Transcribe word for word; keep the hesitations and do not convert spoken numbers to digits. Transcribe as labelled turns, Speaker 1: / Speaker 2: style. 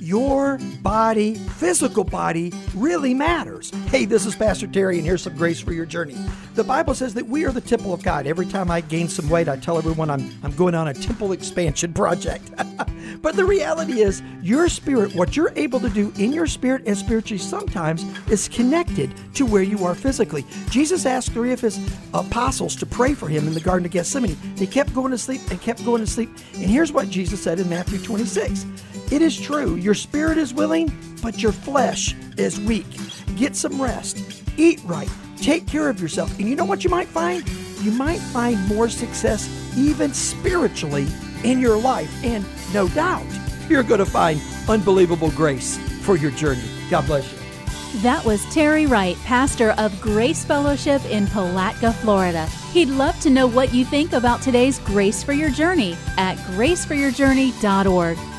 Speaker 1: your body, physical body, really matters. Hey, this is Pastor Terry, and here's some grace for your journey. The Bible says that we are the temple of God. Every time I gain some weight, I tell everyone I'm, I'm going on a temple expansion project. But the reality is, your spirit, what you're able to do in your spirit and spiritually sometimes is connected to where you are physically. Jesus asked three of his apostles to pray for him in the Garden of Gethsemane. They kept going to sleep and kept going to sleep. And here's what Jesus said in Matthew twenty-six. It is true, your spirit is willing, but your flesh is weak. Get some rest. Eat right. Take care of yourself. And you know what you might find? You might find more success even spiritually in your life. And no doubt, you're going to find unbelievable grace for your journey. God bless you.
Speaker 2: That was Terry Wright, pastor of Grace Fellowship in Palatka, Florida. He'd love to know what you think about today's Grace for Your Journey at grace for your journey dot org.